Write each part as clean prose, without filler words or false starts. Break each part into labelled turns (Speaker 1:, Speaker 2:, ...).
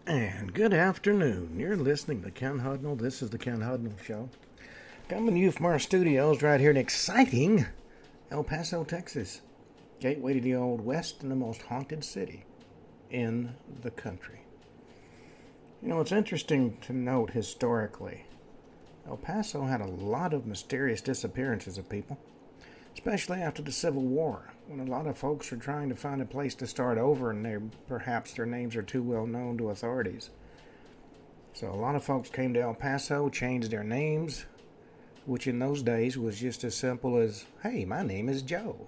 Speaker 1: And good afternoon. You're listening to Ken Hudnall. This is the Ken Hudnall Show. Coming to you from our studios right here in exciting El Paso, Texas. Gateway to the Old West and the most haunted city in the country. You know, it's interesting to note historically, El Paso had a lot of mysterious disappearances of people, especially after the Civil War, when a lot of folks were trying to find a place to start over and perhaps their names are too well known to authorities. So a lot of folks came to El Paso, changed their names, which in those days was just as simple as, hey, my name is Joe.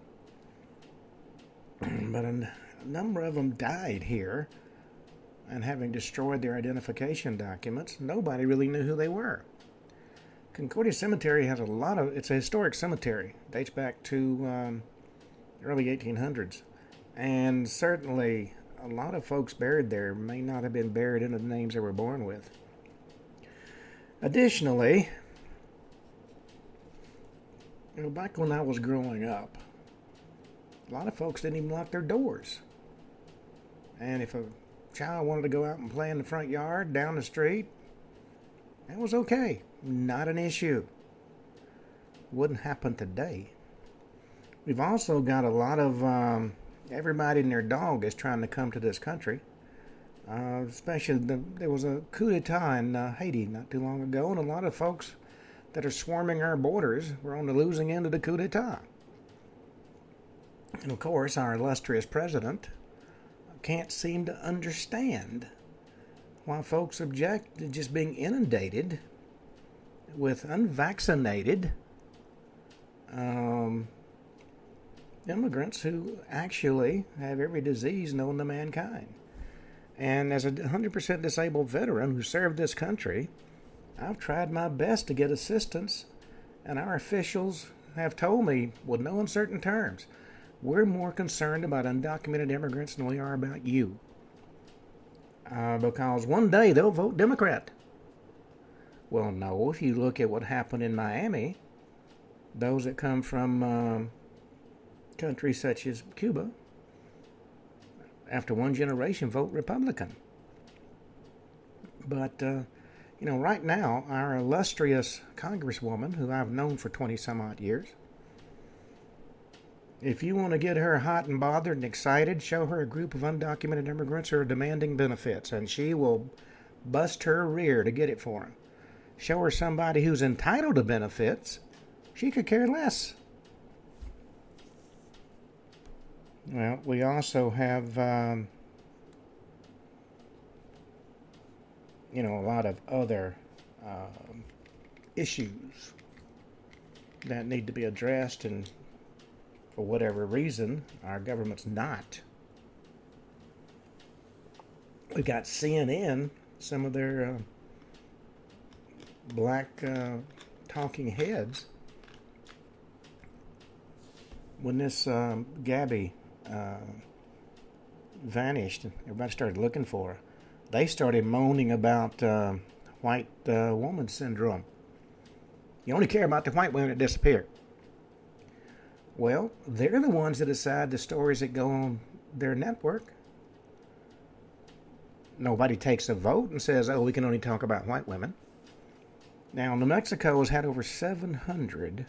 Speaker 1: But a number of them died here, and having destroyed their identification documents, nobody really knew who they were. Concordia Cemetery has it's a historic cemetery. It dates back to early 1800s. And certainly a lot of folks buried there may not have been buried into the names they were born with. Additionally, back when I was growing up, a lot of folks didn't even lock their doors. And if a child wanted to go out and play in the front yard, down the street, that was okay. Not an issue. Wouldn't happen today. We've also got a lot of everybody and their dog is trying to come to this country. Especially there was a coup d'etat in Haiti not too long ago, and a lot of folks that are swarming our borders were on the losing end of the coup d'etat. And of course, our illustrious president can't seem to understand why folks object to just being inundated with unvaccinated immigrants who actually have every disease known to mankind. And as a 100% disabled veteran who served this country, I've tried my best to get assistance, and our officials have told me, with no uncertain terms, we're more concerned about undocumented immigrants than we are about you. Because one day they'll vote Democrat. Well, no, if you look at what happened in Miami, those that come from countries such as Cuba, after one generation, vote Republican. But, right now, our illustrious congresswoman, who I've known for 20 some odd years, if you want to get her hot and bothered and excited, show her a group of undocumented immigrants who are demanding benefits, and she will bust her rear to get it for them. Show her somebody who's entitled to benefits, she could care less. Well, we also have, a lot of other issues that need to be addressed, and for whatever reason, our government's not. We got CNN, some of their black talking heads. When this Gabby vanished, everybody started looking for her. They started moaning about white woman syndrome. You only care about the white women that disappear. Well, they're the ones that decide the stories that go on their network. Nobody takes a vote and says, we can only talk about white women. Now, New Mexico has had over 700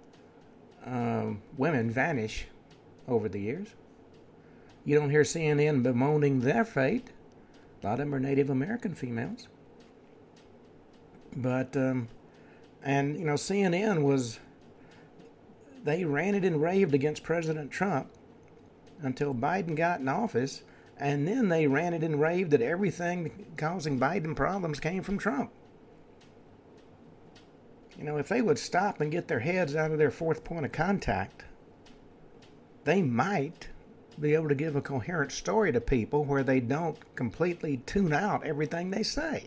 Speaker 1: women vanish over the years. You don't hear CNN bemoaning their fate. A lot of them are Native American females. But, CNN they ranted and raved against President Trump until Biden got in office, and then they ranted and raved that everything causing Biden problems came from Trump. If they would stop and get their heads out of their fourth point of contact, they might be able to give a coherent story to people where they don't completely tune out everything they say.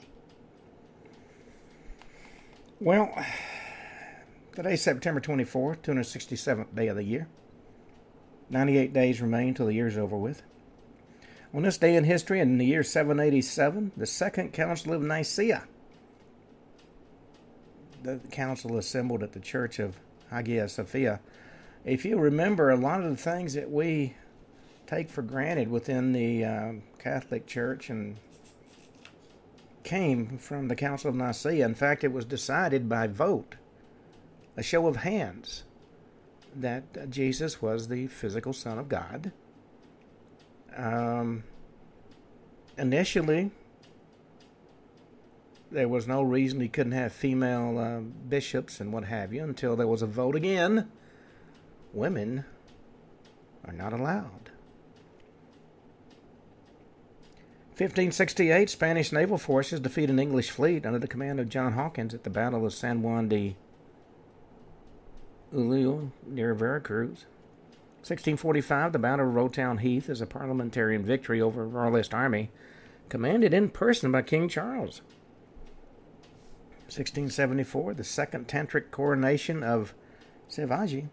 Speaker 1: Well, today's September 24th, 267th day of the year. 98 days remain till the year's over with. On this day in history, in the year 787, the Second Council of Nicaea. The council assembled at the Church of Hagia Sophia. If you remember, a lot of the things that we take for granted within the Catholic Church and came from the Council of Nicaea. In fact, it was decided by vote, a show of hands, that Jesus was the physical Son of God. Initially, there was no reason he couldn't have female bishops and what have you until there was a vote again. Women are not allowed. 1568, Spanish naval forces defeat an English fleet under the command of John Hawkins at the Battle of San Juan de Ulloa near Veracruz. 1645, the Battle of Rotown Heath is a parliamentarian victory over a Royalist army, commanded in person by King Charles. 1674, the second tantric coronation of Shivaji.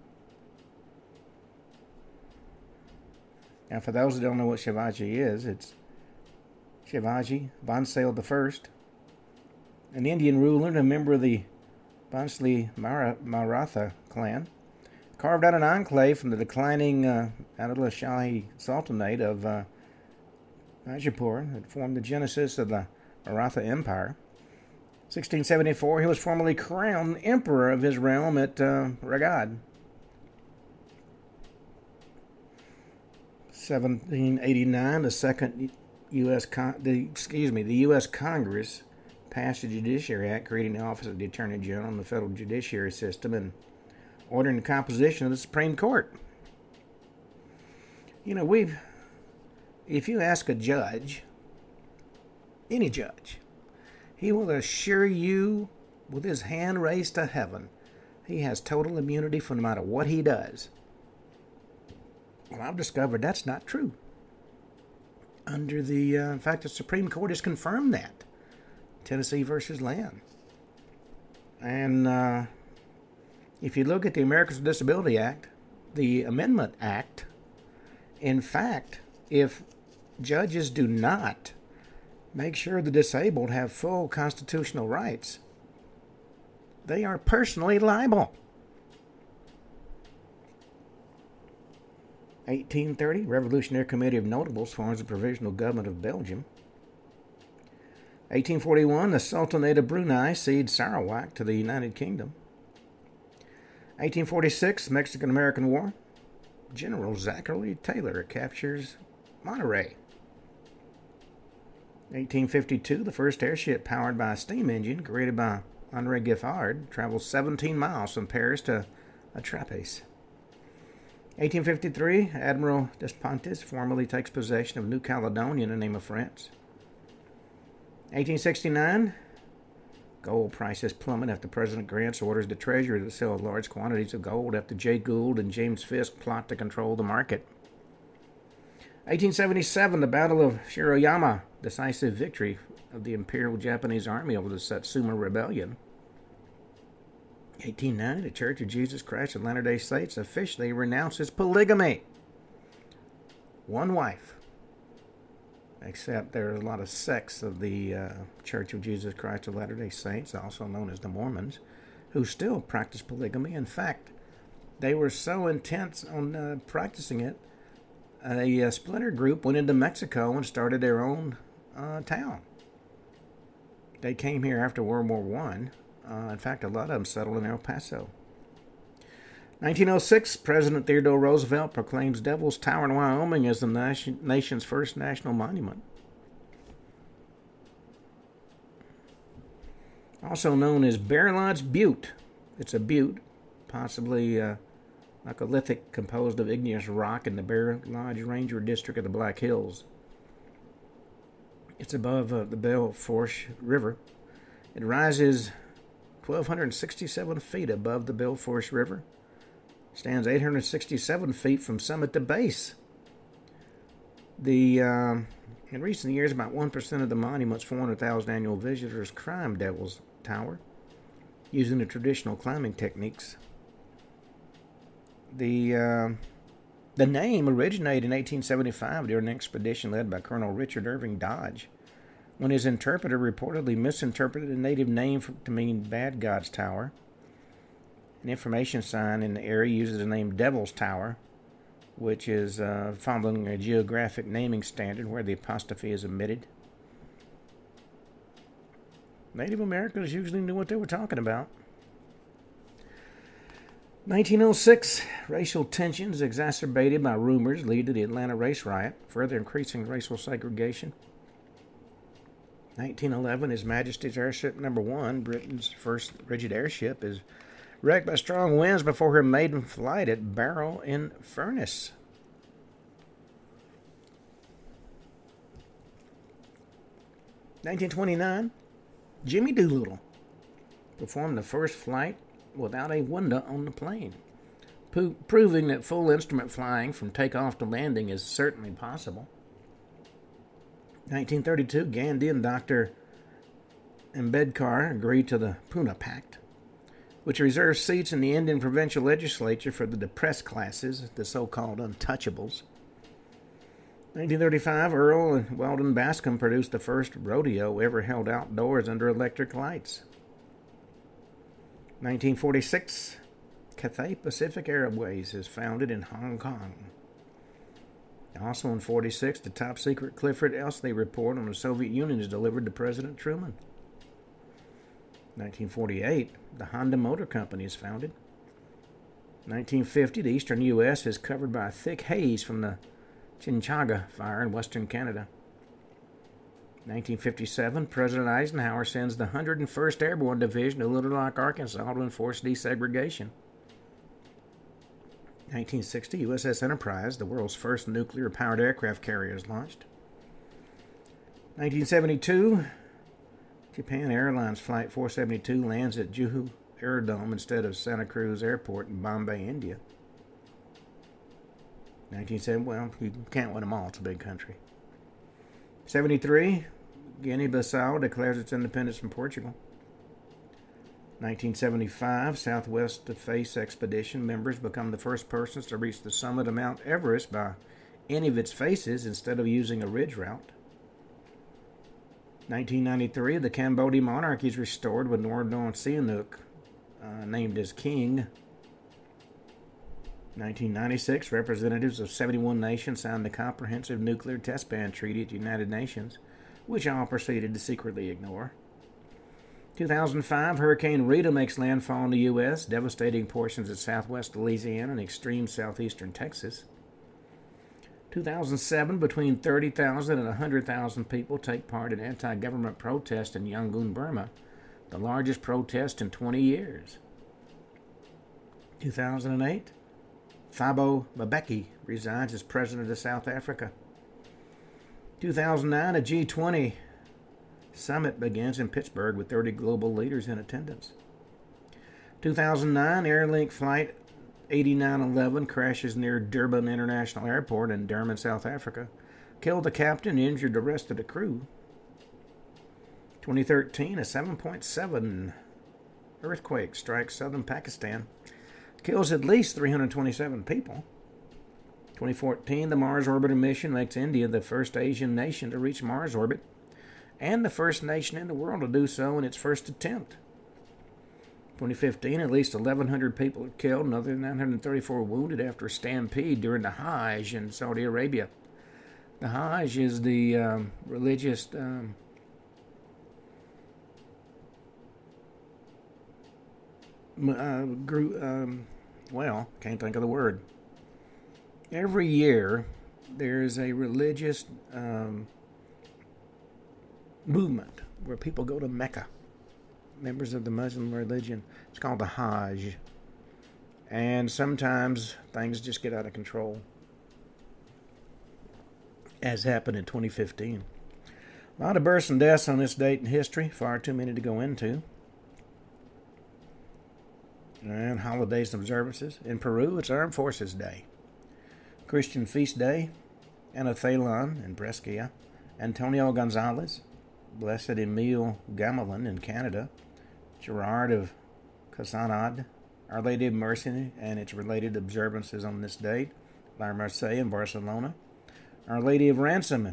Speaker 1: Now, for those who don't know what Shivaji is, it's Shivaji Bhonsle I, an Indian ruler and a member of the Bhonsle Maratha clan, carved out an enclave from the declining Adila Shahi Sultanate of Bijapur that formed the genesis of the Maratha Empire. 1674, he was formally crowned emperor of his realm at Raigad. 1789, the U.S. Congress passed the Judiciary Act, creating the Office of the Attorney General and the federal judiciary system, and ordering the composition of the Supreme Court. You know, if you ask a judge, any judge, he will assure you with his hand raised to heaven, he has total immunity for no matter what he does. Well, I've discovered that's not true. In fact, the Supreme Court has confirmed that. Tennessee versus Land. And if you look at the Americans with Disability Act, the Amendment Act, in fact, if judges do not make sure the disabled have full constitutional rights, they are personally liable. 1830, Revolutionary Committee of Notables forms the Provisional Government of Belgium. 1841, the Sultanate of Brunei cedes Sarawak to the United Kingdom. 1846, Mexican-American War. General Zachary Taylor captures Monterey. 1852, the first airship powered by a steam engine created by Henri Giffard travels 17 miles from Paris to Atrapes. 1853, Admiral Despontes formally takes possession of New Caledonia in the name of France. 1869, gold prices plummet after President Grant orders the Treasury to sell large quantities of gold after Jay Gould and James Fisk plot to control the market. 1877, the Battle of Shiroyama, decisive victory of the Imperial Japanese Army over the Satsuma Rebellion. 1890, the Church of Jesus Christ of Latter-day Saints officially renounces polygamy. One wife. Except there's a lot of sects of the Church of Jesus Christ of Latter-day Saints, also known as the Mormons, who still practice polygamy. In fact, they were so intense on practicing it, a splinter group went into Mexico and started their own town. They came here after World War I. In fact, a lot of them settled in El Paso. 1906, President Theodore Roosevelt proclaims Devil's Tower in Wyoming as the nation's first national monument. Also known as Bear Lodge Butte. It's a butte, possibly like a lithic composed of igneous rock in the Bear Lodge Ranger District of the Black Hills. It's above the Belle Fourche River. It rises 1,267 feet above the Belle Fourche River. Stands 867 feet from summit to base. In recent years, about 1% of the monument's 400,000 annual visitors climb Devil's Tower using the traditional climbing techniques. The name originated in 1875 during an expedition led by Colonel Richard Irving Dodge, when his interpreter reportedly misinterpreted a native name to mean Bad God's Tower. An information sign in the area uses the name Devil's Tower, which is following a geographic naming standard where the apostrophe is omitted. Native Americans usually knew what they were talking about. 1906, racial tensions exacerbated by rumors lead to the Atlanta race riot, further increasing racial segregation. 1911, His Majesty's Airship No. 1, Britain's first rigid airship, is wrecked by strong winds before her maiden flight at Barrow-in-Furness. 1929, Jimmy Doolittle performed the first flight without a window on the plane, proving that full instrument flying from takeoff to landing is certainly possible. 1932, Gandhi and Dr. Ambedkar agreed to the Pune Pact, which reserves seats in the Indian provincial legislature for the depressed classes, the so-called untouchables. 1935, Earl and Weldon Bascom produced the first rodeo ever held outdoors under electric lights. 1946, Cathay Pacific Airways is founded in Hong Kong. Also in 1946, the top-secret Clifford Elsley report on the Soviet Union is delivered to President Truman. 1948, the Honda Motor Company is founded. 1950, the eastern U.S. is covered by a thick haze from the Chinchaga fire in western Canada. 1957, President Eisenhower sends the 101st Airborne Division to Little Rock, Arkansas to enforce desegregation. 1960, USS Enterprise, the world's first nuclear-powered aircraft carrier, is launched. 1972, Japan Airlines Flight 472 lands at Juhu Aerodrome instead of Santa Cruz Airport in Bombay, India. 1970, well, you can't win them all, it's a big country. 73, Guinea-Bissau declares its independence from Portugal. 1975, Southwest Face Expedition members become the first persons to reach the summit of Mount Everest by any of its faces instead of using a ridge route. 1993, the Cambodian monarchy is restored with Norodom Sihanouk named as king. 1996, representatives of 71 nations signed the Comprehensive Nuclear Test Ban Treaty at the United Nations, which all proceeded to secretly ignore. 2005, Hurricane Rita makes landfall in the U.S., devastating portions of southwest Louisiana and extreme southeastern Texas. 2007, between 30,000 and 100,000 people take part in anti-government protests in Yangon, Burma, the largest protest in 20 years. 2008, Thabo Mbeki resigns as president of South Africa. 2009, a G20 summit begins in Pittsburgh with 30 global leaders in attendance. 2009, Airlink Flight 8911 crashes near Durban International Airport in Durban, South Africa, killed the captain and injured the rest of the crew. 2013, a 7.7 earthquake strikes southern Pakistan, kills at least 327 people. 2014, the Mars orbiter mission makes India the first Asian nation to reach Mars orbit, and the first nation in the world to do so in its first attempt. 2015, at least 1,100 people are killed and another 934 wounded after a stampede during the Hajj in Saudi Arabia. The Hajj is the religious group. Can't think of the word. Every year, there's a religious movement where people go to Mecca, members of the Muslim religion. It's called the Hajj. And sometimes things just get out of control, as happened in 2015. A lot of births and deaths on this date in history, far too many to go into. And holidays and observances. In Peru, it's Armed Forces Day. Christian Feast Day, Anathalon in Brescia, Antonio Gonzalez, Blessed Emile Gamelin in Canada, Gerard of Casanad, Our Lady of Mercy and its related observances on this date, La Merced in Barcelona, Our Lady of Ransom,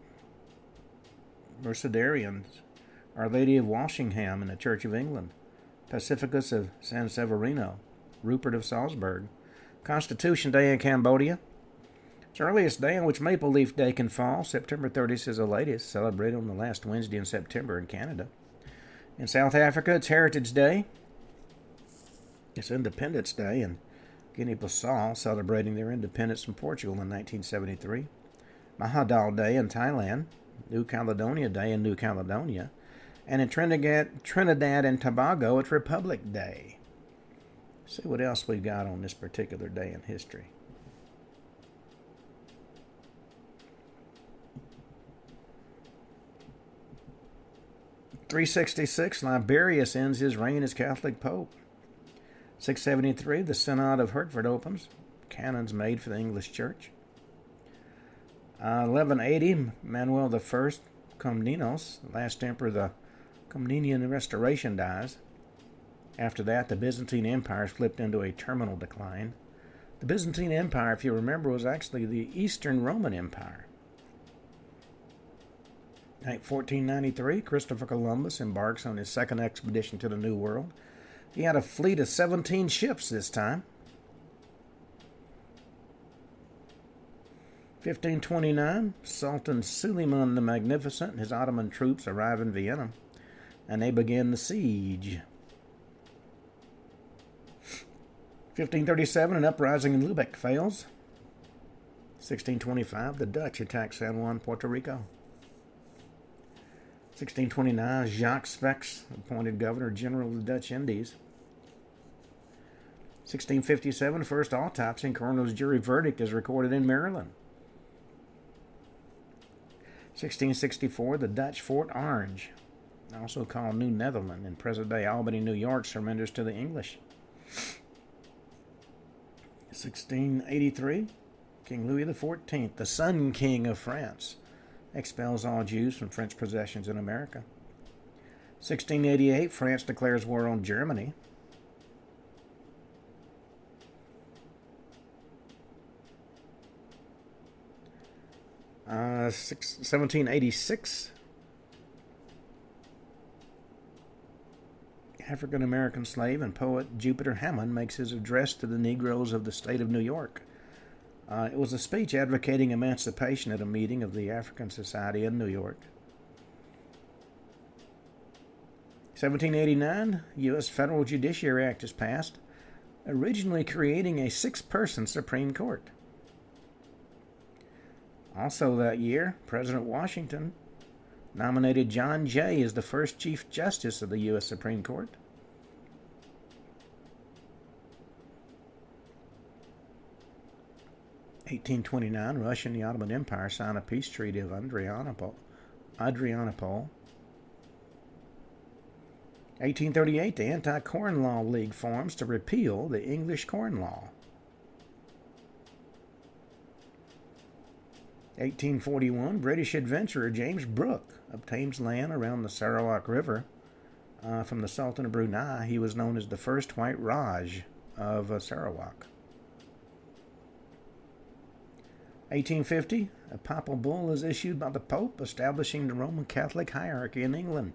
Speaker 1: Mercedarians, Our Lady of Walsingham in the Church of England, Pacificus of San Severino, Rupert of Salzburg, Constitution Day in Cambodia. Its earliest day on which Maple Leaf Day can fall, September 30th is the latest, celebrated on the last Wednesday in September in Canada. In South Africa, it's Heritage Day. It's Independence Day in Guinea-Bissau, celebrating their independence from Portugal in 1973. Mahadal Day in Thailand. New Caledonia Day in New Caledonia. And in Trinidad and Tobago, it's Republic Day. See what else we've got on this particular day in history. (366) Liberius ends his reign as Catholic Pope. 673, the Synod of Hertford opens. Canons made for the English Church. 1180, Manuel I Komnenos, the last emperor of the Komnenian Restoration, dies. After that, the Byzantine Empire flipped into a terminal decline. The Byzantine Empire, if you remember, was actually the Eastern Roman Empire. 1493, Christopher Columbus embarks on his second expedition to the New World. He had a fleet of 17 ships this time. 1529, Sultan Suleiman the Magnificent and his Ottoman troops arrive in Vienna, and they begin the siege. 1537, an uprising in Lubeck fails. 1625, the Dutch attack San Juan, Puerto Rico. 1629, Jacques Spex appointed Governor General of the Dutch Indies. 1657, first autopsy and coroner's jury verdict is recorded in Maryland. 1664, the Dutch Fort Orange, also called New Netherland, in present-day Albany, New York, surrenders to the English. 1683, King Louis XIV, the Sun King of France, expels all Jews from French possessions in America. 1688, France declares war on Germany. 1786, African-American slave and poet Jupiter Hammond makes his address to the Negroes of the state of New York. It was a speech advocating emancipation at a meeting of the African Society in New York. 1789, U.S. Federal Judiciary Act is passed, originally creating a 6-person Supreme Court. Also that year, President Washington nominated John Jay as the first Chief Justice of the U.S. Supreme Court. (1829), Russia and the Ottoman Empire sign a peace treaty of Adrianople. 1838, the Anti-Corn Law League forms to repeal the English Corn Law. 1841, British adventurer James Brooke obtains land around the Sarawak River from the Sultan of Brunei. He was known as the first White Raj of Sarawak. 1850, a papal bull is issued by the Pope establishing the Roman Catholic hierarchy in England.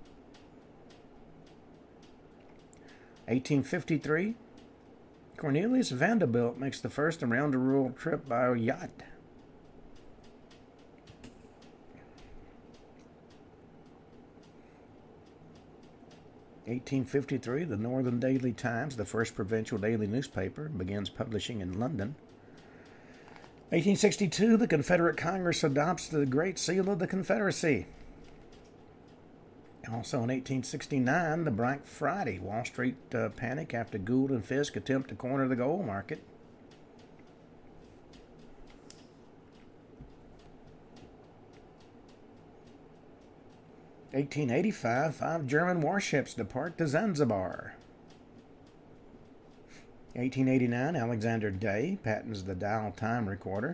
Speaker 1: 1853, Cornelius Vanderbilt makes the first around-the-world trip by yacht. 1853, the Northern Daily Times, the first provincial daily newspaper, begins publishing in London. 1862, the Confederate Congress adopts the Great Seal of the Confederacy. Also in 1869, the Black Friday, Wall Street panic after Gould and Fisk attempt to corner the gold market. (1885), 5 German warships depart to Zanzibar. 1889, Alexander Day patents the dial time recorder.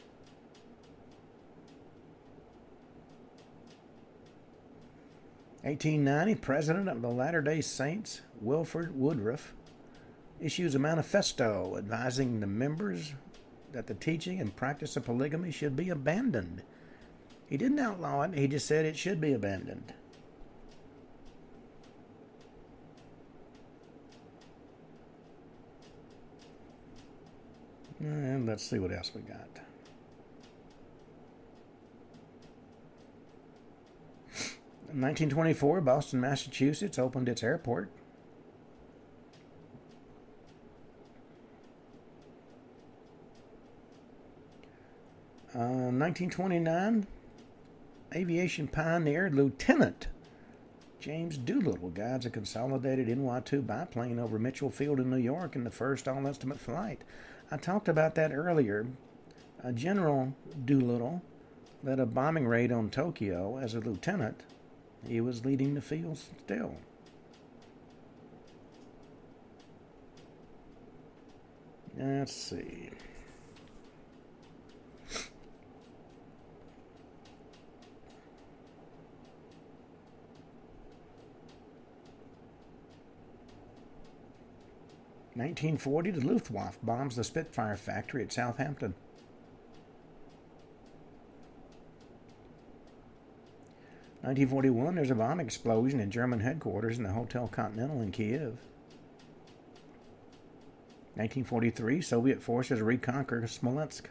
Speaker 1: 1890, President of the Latter-day Saints, Wilford Woodruff, issues a manifesto advising the members that the teaching and practice of polygamy should be abandoned. He didn't outlaw it, he just said it should be abandoned. And let's see what else we got. In 1924, Boston, Massachusetts opened its airport. In 1929, aviation pioneer Lieutenant James Doolittle guides a consolidated NY-2 biplane over Mitchell Field in New York in the first all-estimate flight. I talked about that earlier. General Doolittle led a bombing raid on Tokyo as a lieutenant. He was leading the field still. Let's see. In 1940, the Luftwaffe bombs the Spitfire factory at Southampton. 1941, there's a bomb explosion in German headquarters in the Hotel Continental in Kiev. 1943, Soviet forces reconquer Smolensk.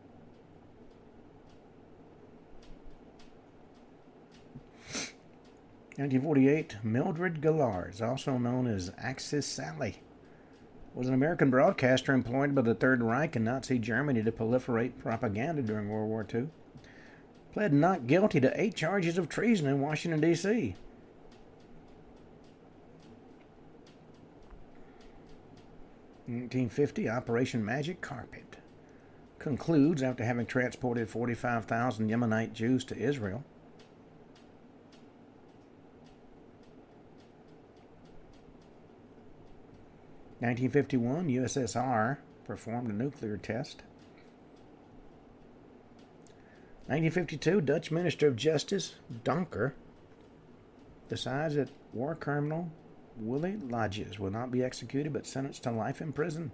Speaker 1: 1948, Mildred Gallars, also known as Axis Sally, was an American broadcaster employed by the Third Reich in Nazi Germany to proliferate propaganda during World War II. Pled not guilty to 8 charges of treason in Washington, D.C. In 1950, Operation Magic Carpet concludes after having transported 45,000 Yemenite Jews to Israel. In 1951, USSR performed a nuclear test. 1952, Dutch Minister of Justice, Donker, decides that war criminal Willy Lodges will not be executed but sentenced to life in prison.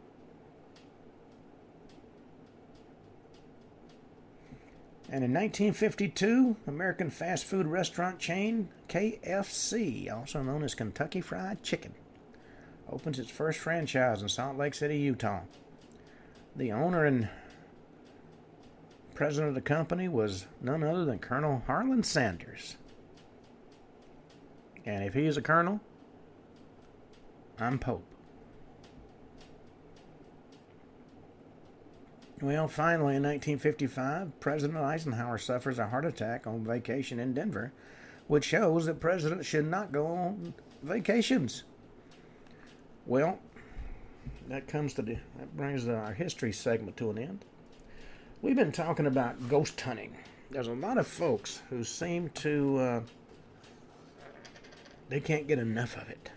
Speaker 1: And in 1952, American fast food restaurant chain KFC, also known as Kentucky Fried Chicken, opens its first franchise in Salt Lake City, Utah. The owner and president of the company was none other than Colonel Harlan Sanders. And if he is a colonel, I'm Pope. Well, finally, in 1955, President Eisenhower suffers a heart attack on vacation in Denver, which shows that presidents should not go on vacations. Well, that brings our history segment to an end. We've been talking about ghost hunting. There's a lot of folks who seem to, they can't get enough of it.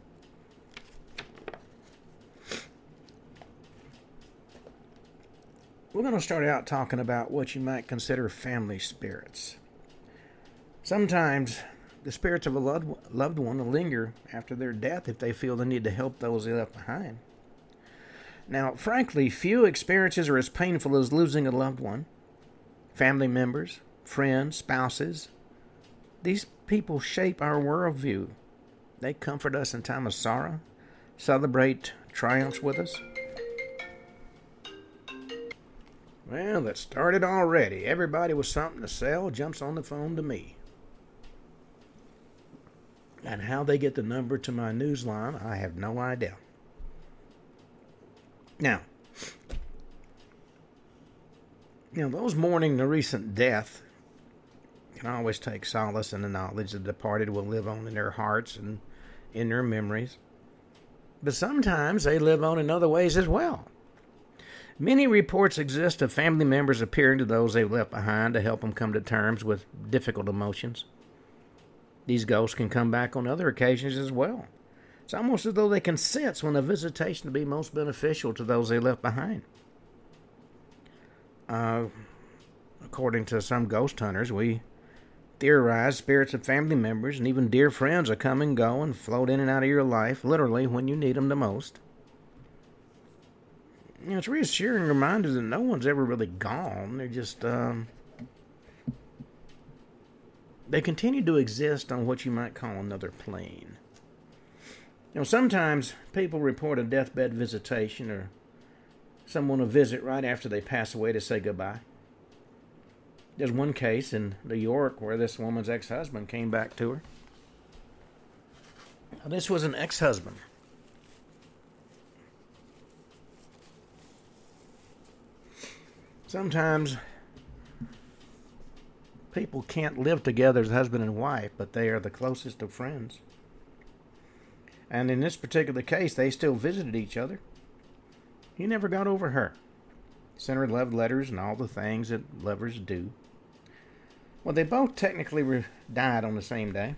Speaker 1: We're going to start out talking about what you might consider family spirits. Sometimes the spirits of a loved one will linger after their death if they feel the need to help those they left behind. Now, frankly, few experiences are as painful as losing a loved one. Family members, friends, spouses, these people shape our worldview. They comfort us in time of sorrow, celebrate triumphs with us. Well, it started already. Everybody with something to sell jumps on the phone to me. And how they get the number to my news line, I have no idea. Now, those mourning the recent death can always take solace in the knowledge the departed will live on in their hearts and in their memories. But sometimes they live on in other ways as well. Many reports exist of family members appearing to those they've left behind to help them come to terms with difficult emotions. These ghosts can come back on other occasions as well. It's almost as though they can sense when a visitation will be most beneficial to those they left behind. According to some ghost hunters, we theorize spirits of family members and even dear friends are come and go and float in and out of your life, literally when you need them the most. It's a reassuring reminder that no one's ever really gone. They're just, they continue to exist on what you might call another plane. Sometimes people report a deathbed visitation or someone a visit right after they pass away to say goodbye. There's one case in New York where this woman's ex-husband came back to her. Now, this was an ex-husband. Sometimes people can't live together as husband and wife, but they are the closest of friends. And in this particular case, they still visited each other. He never got over her. Sent her love letters and all the things that lovers do. Well, they both technically died on the same day.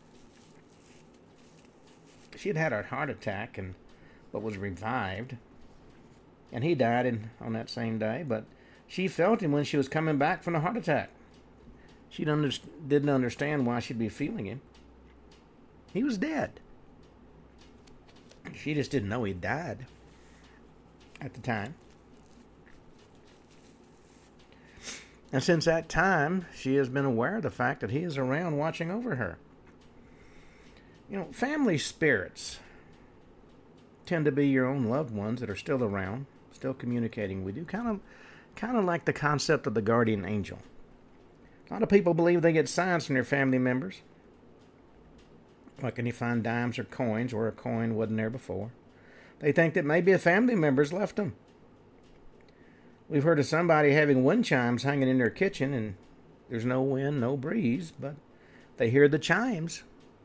Speaker 1: She had had a heart attack but was revived. And he died on that same day, but she felt him when she was coming back from the heart attack. She didn't understand why she'd be feeling him. He was dead. She just didn't know he died at the time. And since that time, she has been aware of the fact that he is around watching over her. You know, family spirits tend to be your own loved ones that are still around, still communicating with you, kind of like the concept of the guardian angel. A lot of people believe they get signs from their family members. Like when you find dimes or coins where a coin wasn't there before. They think that maybe a family member's left them. We've heard of somebody having wind chimes hanging in their kitchen, and there's no wind, no breeze, but they hear the chimes.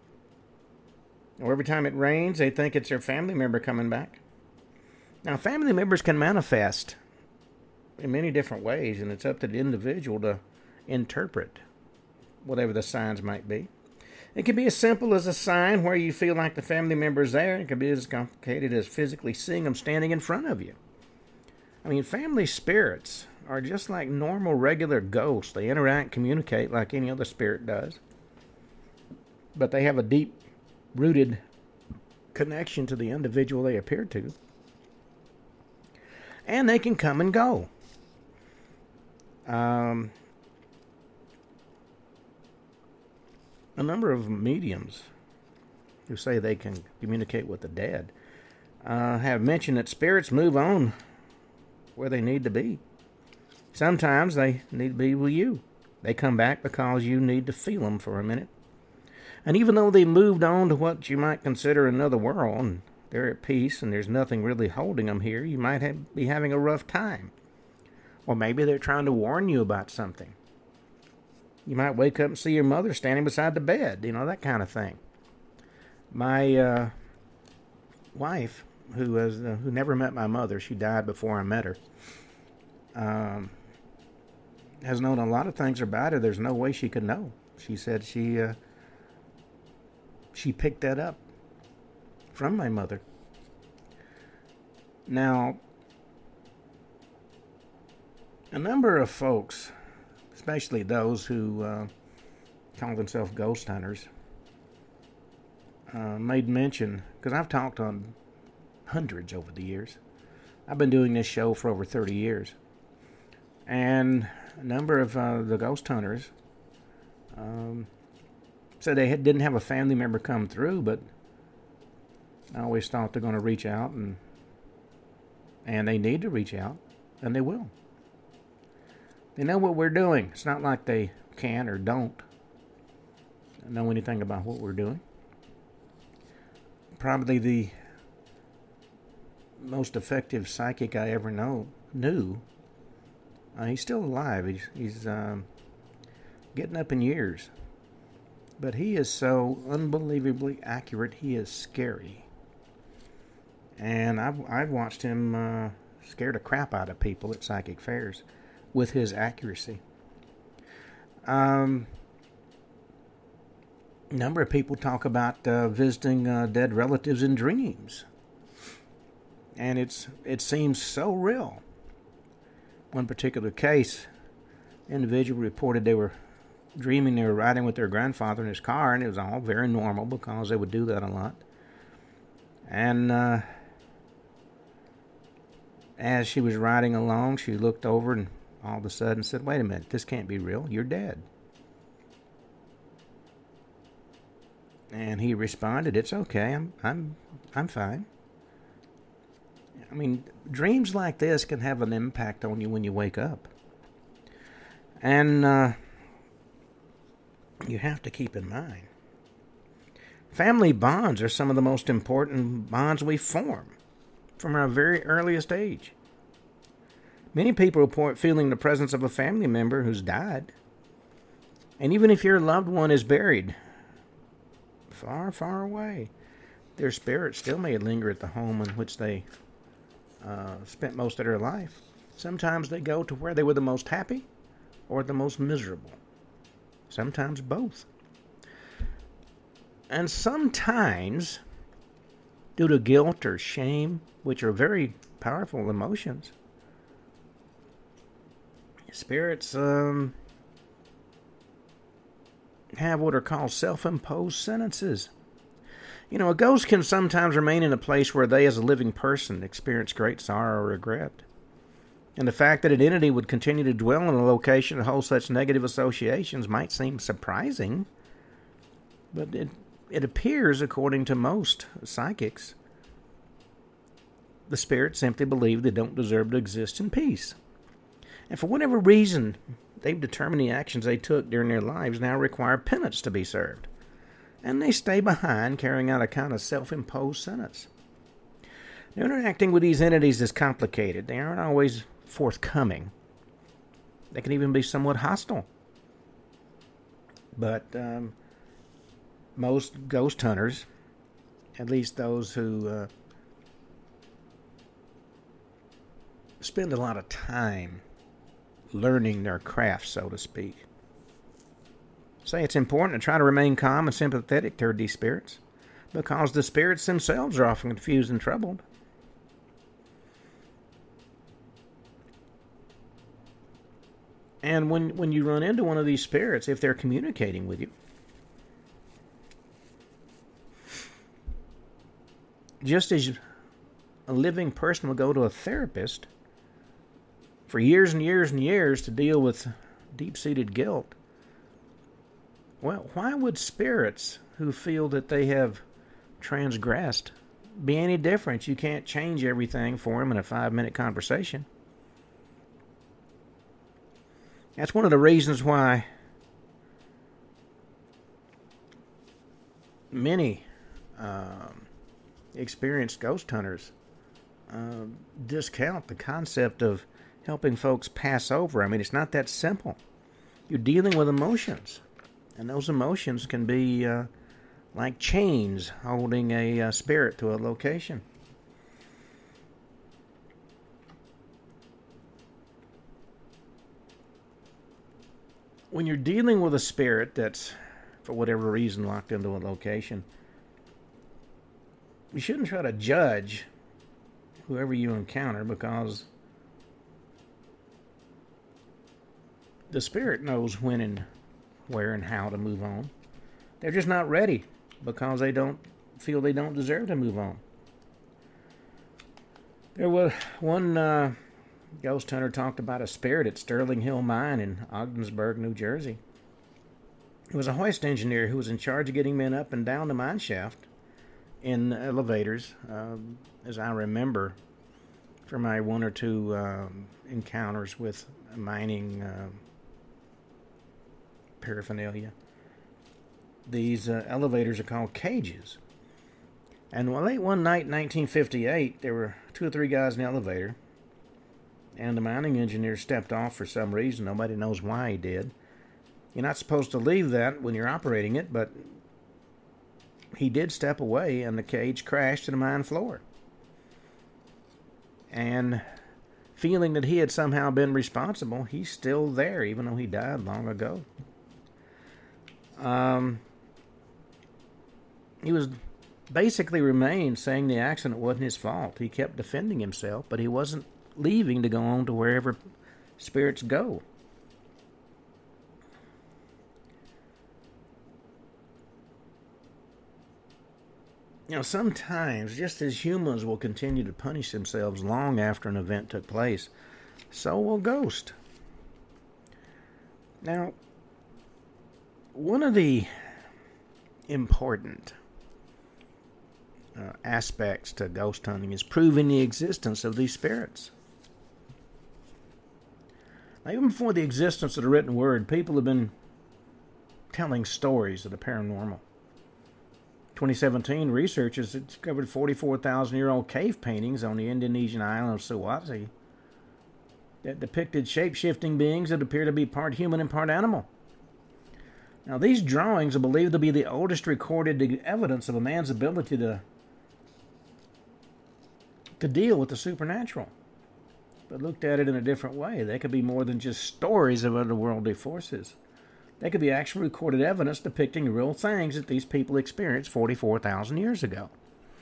Speaker 1: Or every time it rains, they think it's their family member coming back. Now, family members can manifest in many different ways, and it's up to the individual to interpret whatever the signs might be. It can be as simple as a sign where you feel like the family member is there. It can be as complicated as physically seeing them standing in front of you. I mean, family spirits are just like normal, regular ghosts. They interact, communicate like any other spirit does. But they have a deep-rooted connection to the individual they appear to. And they can come and go. A number of mediums who say they can communicate with the dead have mentioned that spirits move on where they need to be. Sometimes they need to be with you. They come back because you need to feel them for a minute. And even though they moved on to what you might consider another world, and they're at peace and there's nothing really holding them here, you might be having a rough time. Or maybe they're trying to warn you about something. You might wake up and see your mother standing beside the bed, that kind of thing. My wife, who never met my mother, she died before I met her, has known a lot of things about her there's no way she could know. She said she picked that up from my mother. Now, a number of folks, especially those who call themselves ghost hunters, made mention, because I've talked on hundreds over the years. I've been doing this show for over 30 years. And a number of the ghost hunters said they didn't have a family member come through, but I always thought they're going to reach out, and they need to reach out, and they will. They know what we're doing. It's not like they can or don't know anything about what we're doing. Probably the most effective psychic I ever knew. He's still alive. He's getting up in years. But he is so unbelievably accurate, he is scary. And I've watched him scare the crap out of people at psychic fairs with his accuracy. A number of people talk about visiting dead relatives in dreams. And it seems so real. One particular case, individual reported they were dreaming they were riding with their grandfather in his car, and it was all very normal because they would do that a lot. And as she was riding along, she looked over and all of a sudden said, "Wait a minute, this can't be real. You're dead." And he responded, "It's okay. I'm fine." I mean, dreams like this can have an impact on you when you wake up. And you have to keep in mind, family bonds are some of the most important bonds we form from our very earliest age. Many people report feeling the presence of a family member who's died. And even if your loved one is buried far, far away, their spirit still may linger at the home in which they spent most of their life. Sometimes they go to where they were the most happy or the most miserable. Sometimes both. And sometimes, due to guilt or shame, which are very powerful emotions, spirits have what are called self-imposed sentences. A ghost can sometimes remain in a place where they, as a living person, experience great sorrow or regret. And the fact that an entity would continue to dwell in a location and hold such negative associations might seem surprising, but it appears, according to most psychics, the spirits simply believe they don't deserve to exist in peace. And for whatever reason, they've determined the actions they took during their lives now require penance to be served. And they stay behind, carrying out a kind of self-imposed sentence. Now, interacting with these entities is complicated. They aren't always forthcoming. They can even be somewhat hostile. But most ghost hunters, at least those who spend a lot of time learning their craft, so to speak, say it's important to try to remain calm and sympathetic toward these spirits, because the spirits themselves are often confused and troubled. And when you run into one of these spirits, if they're communicating with you, just as a living person will go to a therapist for years and years and years to deal with deep-seated guilt, well, why would spirits who feel that they have transgressed be any different? You can't change everything for them in a 5-minute conversation. That's one of the reasons why many experienced ghost hunters discount the concept of helping folks pass over. I mean, it's not that simple. You're dealing with emotions, and those emotions can be like chains holding a spirit to a location. When you're dealing with a spirit that's, for whatever reason, locked into a location, you shouldn't try to judge whoever you encounter, because the spirit knows when and where and how to move on. They're just not ready because they don't feel they don't deserve to move on. There was one ghost hunter talked about a spirit at Sterling Hill Mine in Ogdensburg, New Jersey. It was a hoist engineer who was in charge of getting men up and down the mine shaft in elevators, as I remember from my one or two encounters with mining paraphernalia. These elevators are called cages. And late one night in 1958, there were 2 or 3 guys in the elevator, and the mining engineer stepped off for some reason. Nobody knows why he did. You're not supposed to leave that when you're operating it, but he did step away, and the cage crashed to the mine floor. And feeling that he had somehow been responsible, he's still there, even though he died long ago. He was basically remained saying the accident wasn't his fault. He kept defending himself, but he wasn't leaving to go on to wherever spirits go. Sometimes, just as humans will continue to punish themselves long after an event took place, so will ghosts. Now, one of the important aspects to ghost hunting is proving the existence of these spirits. Now, even before the existence of the written word, people have been telling stories of the paranormal. 2017, researchers discovered 44,000-year-old cave paintings on the Indonesian island of Sulawesi that depicted shape-shifting beings that appear to be part human and part animal. Now, these drawings are believed to be the oldest recorded evidence of a man's ability to deal with the supernatural. But looked at it in a different way, they could be more than just stories of otherworldly forces. They could be actual recorded evidence depicting real things that these people experienced 44,000 years ago.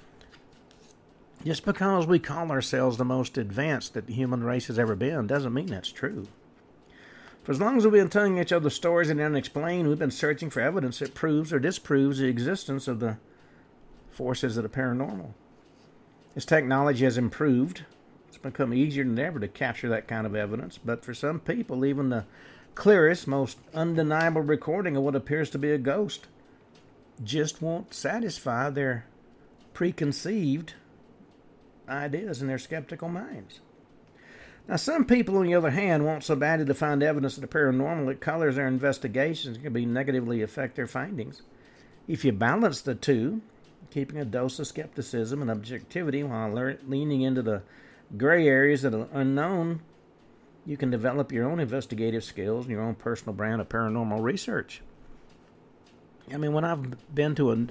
Speaker 1: Just because we call ourselves the most advanced that the human race has ever been doesn't mean that's true. For as long as we've been telling each other stories and unexplained, we've been searching for evidence that proves or disproves the existence of the forces of the paranormal. As technology has improved, it's become easier than ever to capture that kind of evidence, but for some people, even the clearest, most undeniable recording of what appears to be a ghost just won't satisfy their preconceived ideas in their skeptical minds. Now, some people, on the other hand, want so badly to find evidence of the paranormal it colors their investigations and can negatively affect their findings. If you balance the two, keeping a dose of skepticism and objectivity while leaning into the gray areas that are unknown, you can develop your own investigative skills and your own personal brand of paranormal research. I mean, when I've been to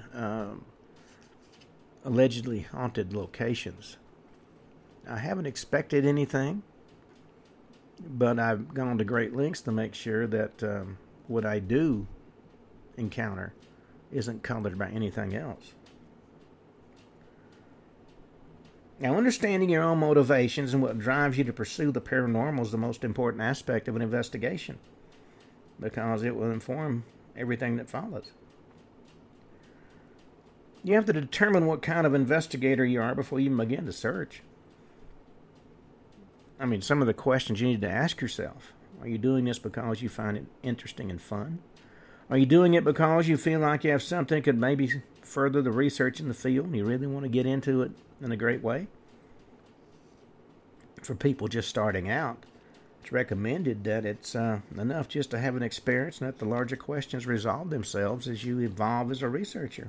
Speaker 1: allegedly haunted locations, I haven't expected anything, but I've gone to great lengths to make sure that what I do encounter isn't colored by anything else. Now, understanding your own motivations and what drives you to pursue the paranormal is the most important aspect of an investigation, because it will inform everything that follows. You have to determine what kind of investigator you are before you begin to search. I mean, some of the questions you need to ask yourself. Are you doing this because you find it interesting and fun? Are you doing it because you feel like you have something that could maybe further the research in the field and you really want to get into it in a great way? For people just starting out, it's recommended that it's enough just to have an experience and let the larger questions resolve themselves as you evolve as a researcher.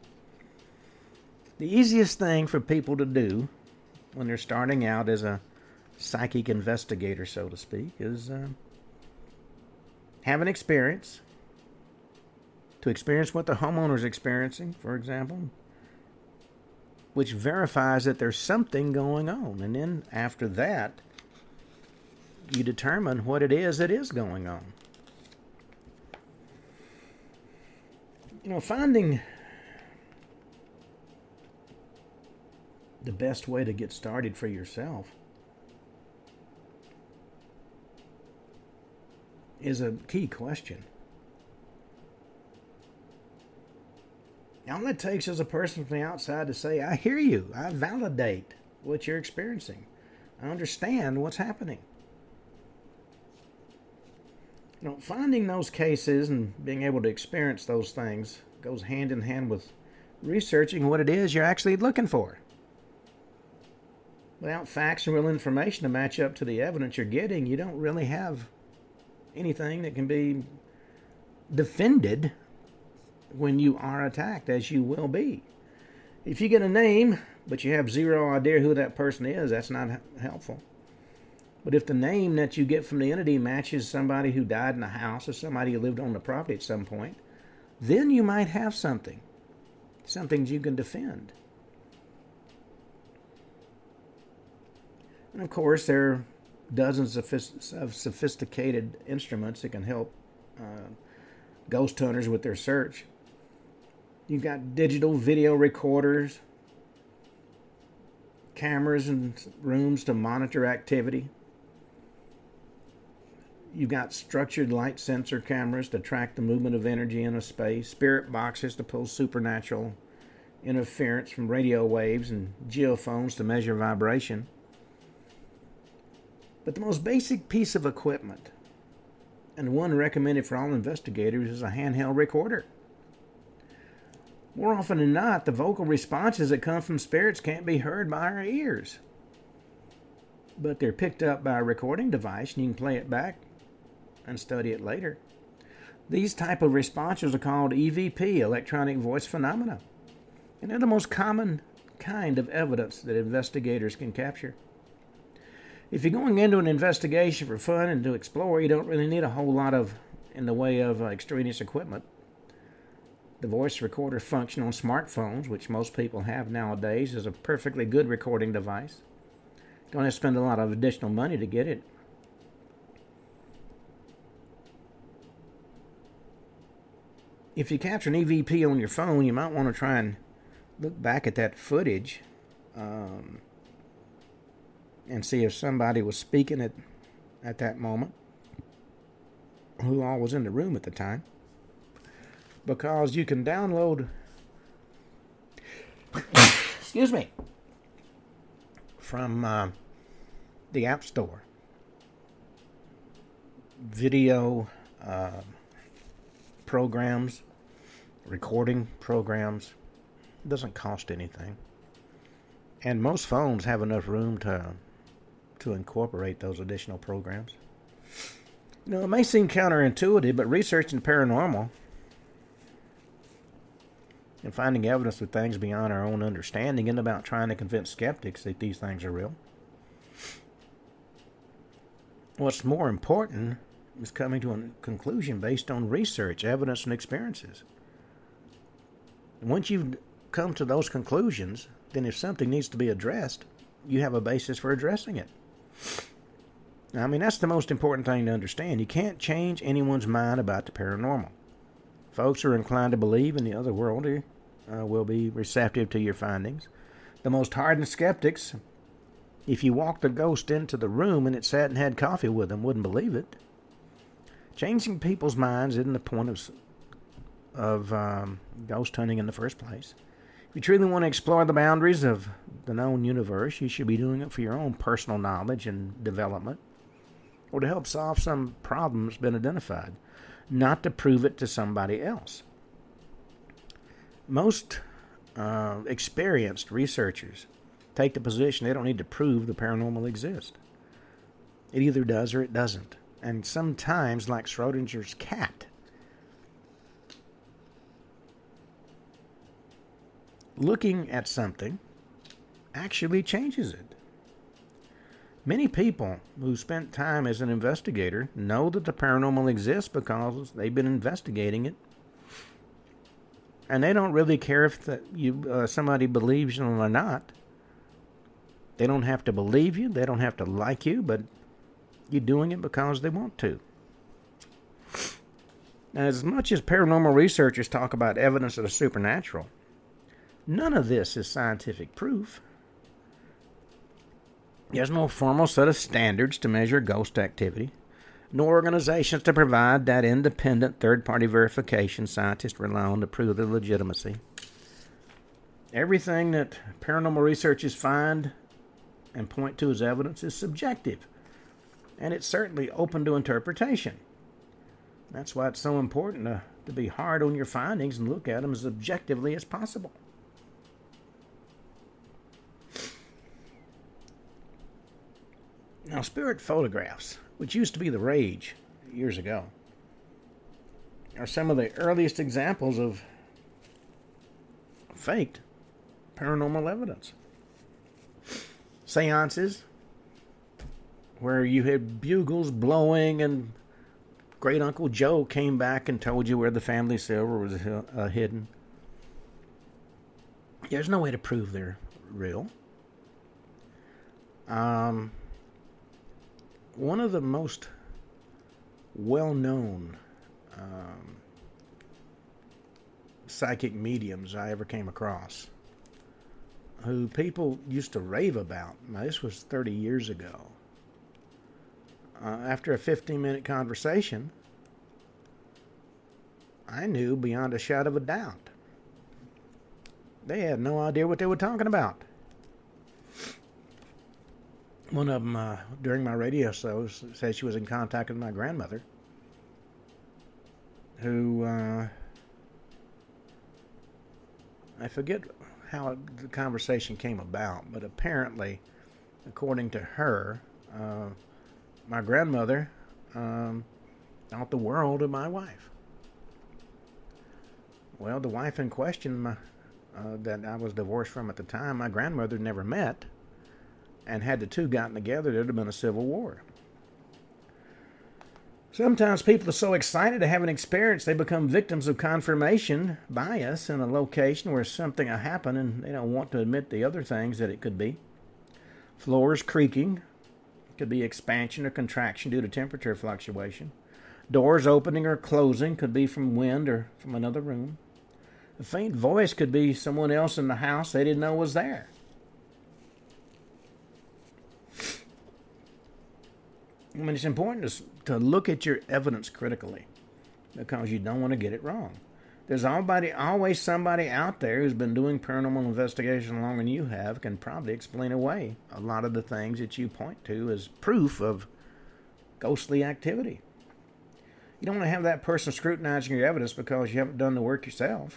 Speaker 1: The easiest thing for people to do when they're starting out as a psychic investigator, so to speak, is have an experience. To experience what the homeowner is experiencing, for example, which verifies that there's something going on. And then after that, you determine what it is that is going on. You know, finding the best way to get started for yourself is a key question. All it takes is a person from the outside to say, I hear you. I validate what you're experiencing. I understand what's happening. You know, finding those cases and being able to experience those things goes hand in hand with researching what it is you're actually looking for. Without facts and real information to match up to the evidence you're getting, you don't really have anything that can be defended when you are attacked, as you will be. If you get a name, but you have zero idea who that person is, that's not helpful. But if the name that you get from the entity matches somebody who died in the house or somebody who lived on the property at some point, then you might have something you can defend. And of course, there are dozens of sophisticated instruments that can help ghost hunters with their search. You've got digital video recorders, cameras in rooms to monitor activity. You've got structured light sensor cameras to track the movement of energy in a space, spirit boxes to pull supernatural interference from radio waves, and geophones to measure vibration. But the most basic piece of equipment, and one recommended for all investigators, is a handheld recorder. More often than not, the vocal responses that come from spirits can't be heard by our ears. but they're picked up by a recording device and you can play it back and study it later. These type of responses are called EVP, electronic voice phenomena, and they're the most common kind of evidence that investigators can capture. If you're going into an investigation for fun and to explore, you don't really need a whole lot in the way of extraneous equipment. The voice recorder function on smartphones, which most people have nowadays, is a perfectly good recording device. Don't have to spend a lot of additional money to get it. If you capture an EVP on your phone, you might want to try and look back at that footage and see if somebody was speaking at that moment, who all was in the room at the time. Because you can download, excuse me, from the App Store, video programs, recording programs. It doesn't cost anything. And most phones have enough room to incorporate those additional programs. You know, it may seem counterintuitive, but researching paranormal and finding evidence of things beyond our own understanding isn't about trying to convince skeptics that these things are real. What's more important is coming to a conclusion based on research, evidence, and experiences. And once you've come to those conclusions, then if something needs to be addressed, you have a basis for addressing it. Now, I mean, that's the most important thing to understand. You can't change anyone's mind about the paranormal. Folks who are inclined to believe in the other world will be receptive to your findings. The most hardened skeptics, if you walked a ghost into the room and it sat and had coffee with them, wouldn't believe it. Changing people's minds isn't the point of ghost hunting in the first place. If you truly want to explore the boundaries of the known universe, you should be doing it for your own personal knowledge and development, or to help solve some problem that's been identified, not to prove it to somebody else. Most experienced researchers take the position they don't need to prove the paranormal exists. It either does or it doesn't. And sometimes, like Schrodinger's cat, looking at something actually changes it. Many people who spent time as an investigator know that the paranormal exists because they've been investigating it. And they don't really care if somebody believes you or not. They don't have to believe you. They don't have to like you, but you're doing it because they want to. Now, as much as paranormal researchers talk about evidence of the supernatural, none of this is scientific proof. There's no formal set of standards to measure ghost activity, no organizations to provide that independent third-party verification scientists rely on to prove their legitimacy. Everything that paranormal researchers find and point to as evidence is subjective, and it's certainly open to interpretation. That's why it's so important to be hard on your findings and look at them as objectively as possible. Now, spirit photographs, which used to be the rage years ago, are some of the earliest examples of faked paranormal evidence. Seances, where you had bugles blowing and Great Uncle Joe came back and told you where the family silver was hidden. There's no way to prove they're real. One of the most well-known psychic mediums I ever came across, who people used to rave about. Now, this was 30 years ago. After a 15-minute conversation, I knew beyond a shadow of a doubt they had no idea what they were talking about. One of them, during my radio shows, said she was in contact with my grandmother, who, I forget how the conversation came about, but apparently according to her, my grandmother thought the world of my wife. Well, the wife in question that I was divorced from at the time, my grandmother never met, and had the two gotten together, there'd have been a civil war. Sometimes people are so excited to have an experience, they become victims of confirmation bias in a location where something happened and they don't want to admit the other things that it could be. Floors creaking, could be expansion or contraction due to temperature fluctuation. Doors opening or closing could be from wind or from another room. A faint voice could be someone else in the house they didn't know was there. I mean, it's important to look at your evidence critically because you don't want to get it wrong. There's always somebody out there who's been doing paranormal investigation longer than you have can probably explain away a lot of the things that you point to as proof of ghostly activity. You don't want to have that person scrutinizing your evidence because you haven't done the work yourself.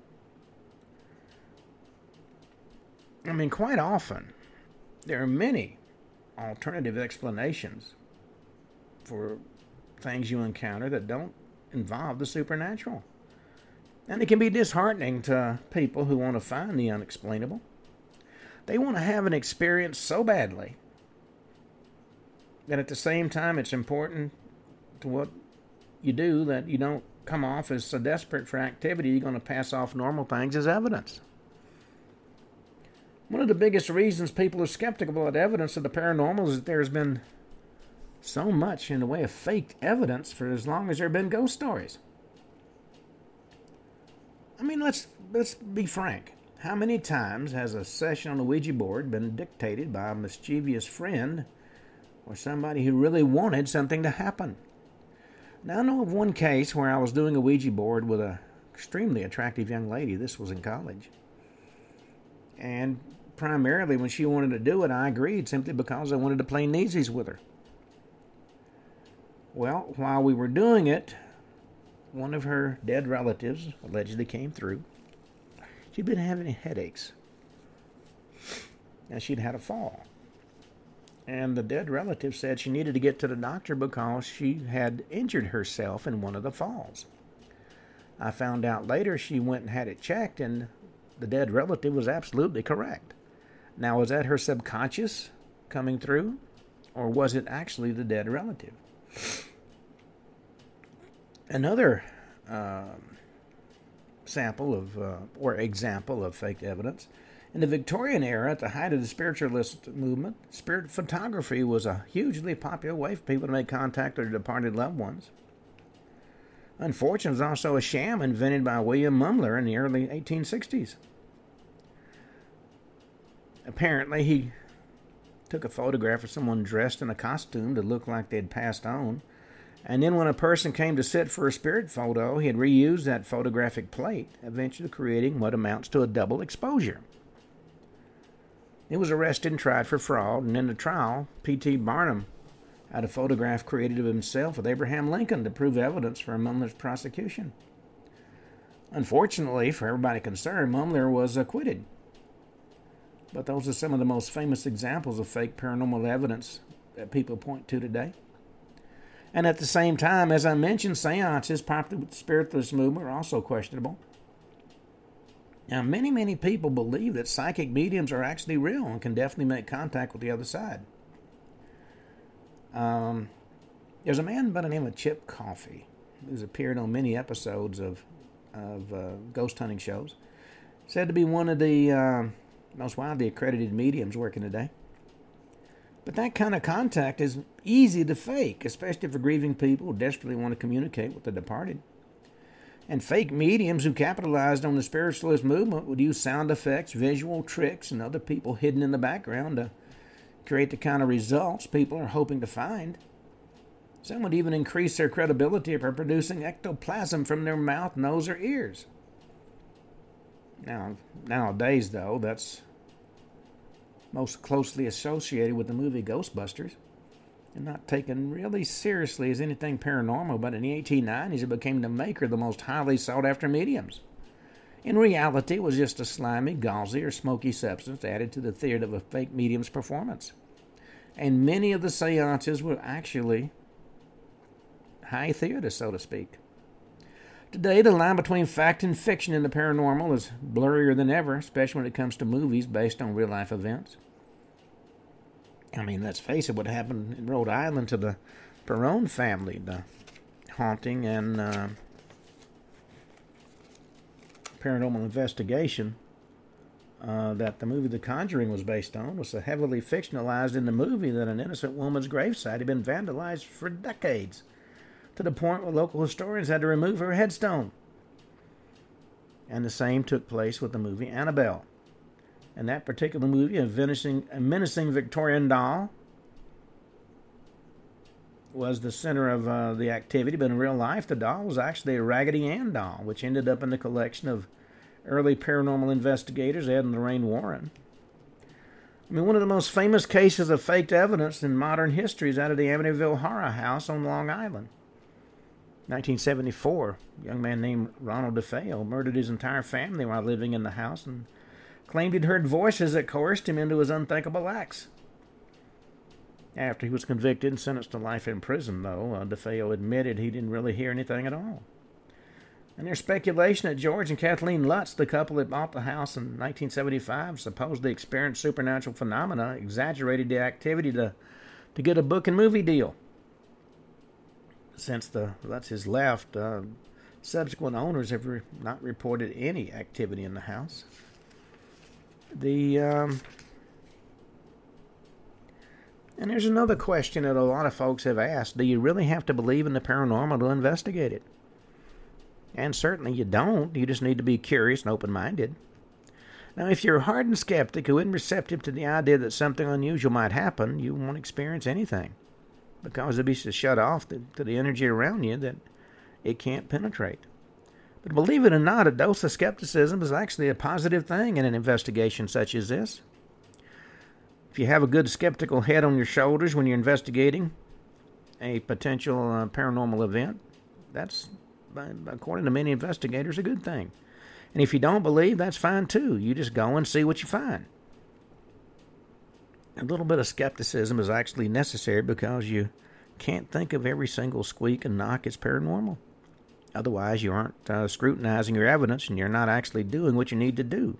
Speaker 1: I mean, quite often, there are many alternative explanations for things you encounter that don't involve the supernatural. And it can be disheartening to people who want to find the unexplainable. They want to have an experience so badly that at the same time it's important to what you do that you don't come off as so desperate for activity you're going to pass off normal things as evidence. One of the biggest reasons people are skeptical about evidence of the paranormal is that there's been so much in the way of faked evidence for as long as there have been ghost stories. I mean, let's be frank. How many times has a session on the Ouija board been dictated by a mischievous friend or somebody who really wanted something to happen? Now, I know of one case where I was doing a Ouija board with an extremely attractive young lady. This was in college. And primarily when she wanted to do it, I agreed simply because I wanted to play newsies with her. Well, while we were doing it, one of her dead relatives allegedly came through. She'd been having headaches. And she'd had a fall. And the dead relative said she needed to get to the doctor because she had injured herself in one of the falls. I found out later she went and had it checked, and the dead relative was absolutely correct. Now, was that her subconscious coming through, or was it actually the dead relative? Another example of fake evidence. In the Victorian era, at the height of the spiritualist movement, spirit photography was a hugely popular way for people to make contact with their departed loved ones. Unfortunately, it was also a sham invented by William Mumler in the early 1860s. Apparently, he took a photograph of someone dressed in a costume to look like they'd passed on. And then when a person came to sit for a spirit photo, he had reused that photographic plate, eventually creating what amounts to a double exposure. He was arrested and tried for fraud, and in the trial, P.T. Barnum had a photograph created of himself with Abraham Lincoln to prove evidence for Mumler's prosecution. Unfortunately, for everybody concerned, Mumler was acquitted. But those are some of the most famous examples of fake paranormal evidence that people point to today. And at the same time, as I mentioned, seances popular with the spiritualist movement are also questionable. Now, many people believe that psychic mediums are actually real and can definitely make contact with the other side. There's a man by the name of Chip Coffey who's appeared on many episodes of ghost hunting shows. Said to be one of the most widely accredited mediums working today. But that kind of contact is easy to fake, especially for grieving people who desperately want to communicate with the departed. And fake mediums who capitalized on the spiritualist movement would use sound effects, visual tricks, and other people hidden in the background to create the kind of results people are hoping to find. Some would even increase their credibility by producing ectoplasm from their mouth, nose, or ears. Now, nowadays, though, that's most closely associated with the movie Ghostbusters and not taken really seriously as anything paranormal, but in the 1890s it became the maker of the most highly sought-after mediums. In reality, it was just a slimy, gauzy, or smoky substance added to the theater of a fake medium's performance. And many of the seances were actually high theater, so to speak. Today, the line between fact and fiction in the paranormal is blurrier than ever, especially when it comes to movies based on real-life events. I mean, let's face it, what happened in Rhode Island to the Perron family, the haunting and paranormal investigation that the movie The Conjuring was based on, was so heavily fictionalized in the movie that an innocent woman's gravesite had been vandalized for decades, to the point where local historians had to remove her headstone. And the same took place with the movie Annabelle. In that particular movie, a menacing Victorian doll was the center of the activity, but in real life, the doll was actually a Raggedy Ann doll, which ended up in the collection of early paranormal investigators, Ed and Lorraine Warren. I mean, one of the most famous cases of faked evidence in modern history is out of the Amityville Horror House on Long Island. 1974, a young man named Ronald DeFeo murdered his entire family while living in the house and claimed he'd heard voices that coerced him into his unthinkable acts. After he was convicted and sentenced to life in prison, though, DeFeo admitted he didn't really hear anything at all. And there's speculation that George and Kathleen Lutz, the couple that bought the house in 1975, supposedly experienced supernatural phenomena, exaggerated the activity to get a book and movie deal. Since the Lutzes left, subsequent owners have not reported any activity in the house. And there's another question that a lot of folks have asked. Do you really have to believe in the paranormal to investigate it? And certainly you don't. You just need to be curious and open-minded. Now, if you're a hardened skeptic who isn't receptive to the idea that something unusual might happen, you won't experience anything, because it'll be so shut off to the energy around you that it can't penetrate. But believe it or not, a dose of skepticism is actually a positive thing in an investigation such as this. If you have a good skeptical head on your shoulders when you're investigating a potential paranormal event, that's, according to many investigators, a good thing. And if you don't believe, that's fine too. You just go and see what you find. A little bit of skepticism is actually necessary because you can't think of every single squeak and knock as paranormal. Otherwise, you aren't scrutinizing your evidence and you're not actually doing what you need to do.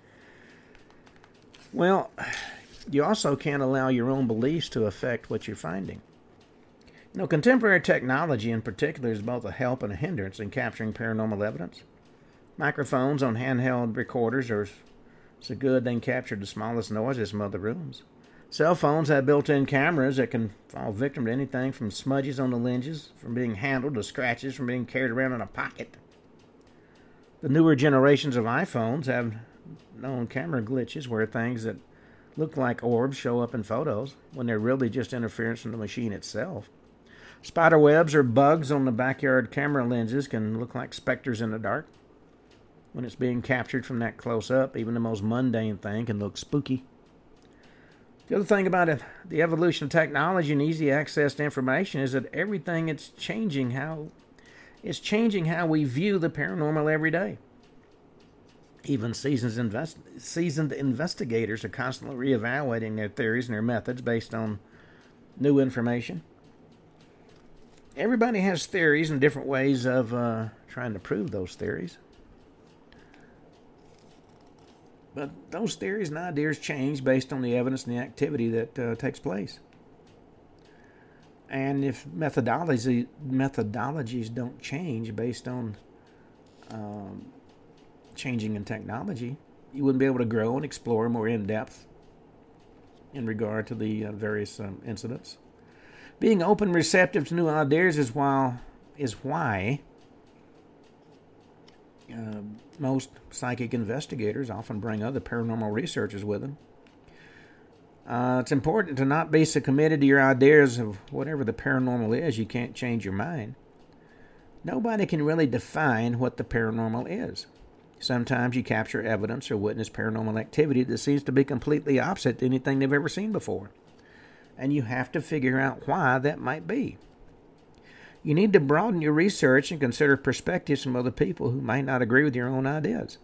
Speaker 1: Well, you also can't allow your own beliefs to affect what you're finding. You know, contemporary technology in particular is both a help and a hindrance in capturing paranormal evidence. Microphones on handheld recorders are so good they can capture the smallest noises from other rooms. Cell phones have built-in cameras that can fall victim to anything from smudges on the lenses, from being handled, to scratches from being carried around in a pocket. The newer generations of iPhones have known camera glitches where things that look like orbs show up in photos when they're really just interference from the machine itself. Spider webs or bugs on the backyard camera lenses can look like specters in the dark. When it's being captured from that close up, even the most mundane thing can look spooky. The other thing about the evolution of technology and easy access to information is that everything is changing how we view the paranormal every day. Even seasoned investigators are constantly reevaluating their theories and their methods based on new information. Everybody has theories and different ways of trying to prove those theories. But those theories and ideas change based on the evidence and the activity that takes place. And if methodologies don't change based on changing in technology, you wouldn't be able to grow and explore more in depth in regard to the various incidents. Being open, receptive to new ideas is why most psychic investigators often bring other paranormal researchers with them. It's important to not be so committed to your ideas of whatever the paranormal is you can't change your mind. Nobody can really define what the paranormal is. Sometimes you capture evidence or witness paranormal activity that seems to be completely opposite to anything they've ever seen before. And you have to figure out why that might be. You need to broaden your research and consider perspectives from other people who might not agree with your own ideas.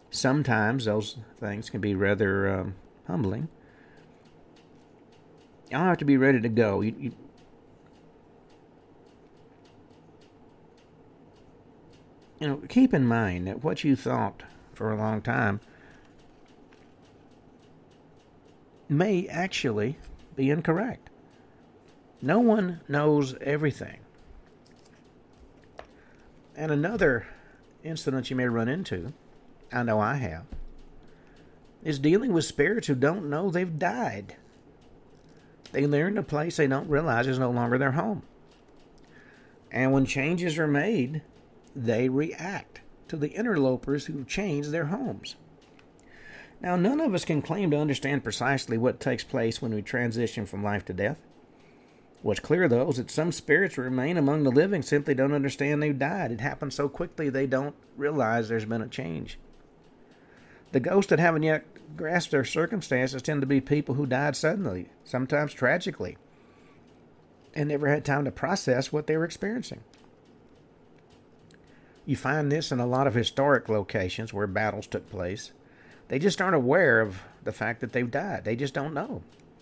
Speaker 1: Sometimes those things can be rather humbling. Y'all have to be ready to go. Keep in mind that what you thought for a long time may actually be incorrect. No one knows everything. And another incident you may run into, I know I have, is dealing with spirits who don't know they've died. They live in a place they don't realize is no longer their home. And when changes are made, they react to the interlopers who've changed their homes. Now, none of us can claim to understand precisely what takes place when we transition from life to death. What's clear, though, is that some spirits remain among the living simply don't understand they've died. It happens so quickly they don't realize there's been a change. The ghosts that haven't yet grasped their circumstances tend to be people who died suddenly, sometimes tragically, and never had time to process what they were experiencing. You find this in a lot of historic locations where battles took place. They just aren't aware of the fact that they've died. They just don't know.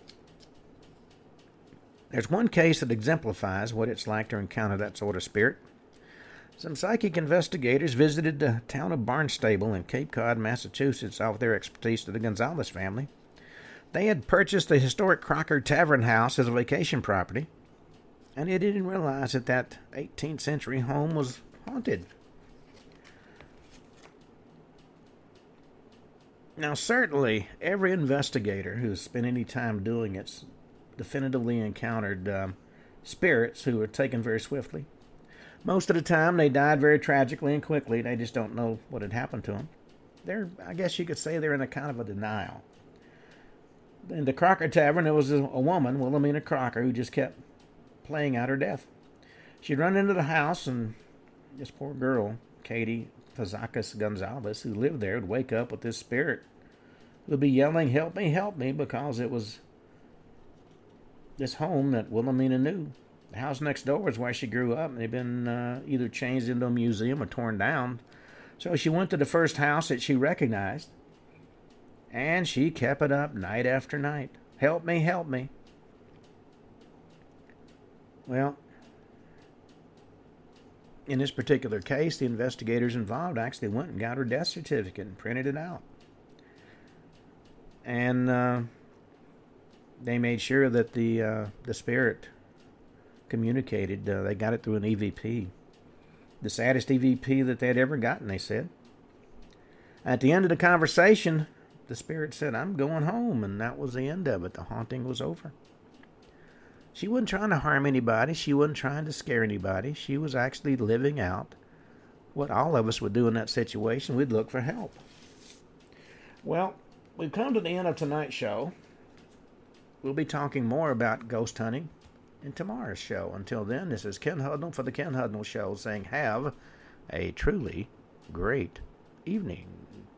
Speaker 1: There's one case that exemplifies what it's like to encounter that sort of spirit. Some psychic investigators visited the town of Barnstable in Cape Cod, Massachusetts, offered their expertise to the Gonzalez family. They had purchased the historic Crocker Tavern House as a vacation property, and they didn't realize that that 18th century home was haunted. Now, certainly, every investigator who's spent any time doing it definitively encountered spirits who were taken very swiftly. Most of the time, they died very tragically and quickly. They just don't know what had happened to them. I guess you could say they're in a kind of a denial. In the Crocker Tavern, there was a woman, Wilhelmina Crocker, who just kept playing out her death. She'd run into the house, and this poor girl, Katie Fazakas Gonzalez, who lived there, would wake up with this spirit who would be yelling, help me, because it was this home that Wilhelmina knew. The house next door was where she grew up, and they'd been either changed into a museum or torn down. So she went to the first house that she recognized, and she kept it up night after night. Help me. Well, in this particular case, the investigators involved actually went and got her death certificate and printed it out. And they made sure that the spirit communicated. They got it through an EVP. The saddest EVP that they'd ever gotten, they said. At the end of the conversation, the spirit said, I'm going home, and that was the end of it. The haunting was over. She wasn't trying to harm anybody. She wasn't trying to scare anybody. She was actually living out what all of us would do in that situation. We'd look for help. Well, we've come to the end of tonight's show. We'll be talking more about ghost hunting in tomorrow's show. Until then, this is Ken Hudnall for the Ken Hudnall Show saying have a truly great evening.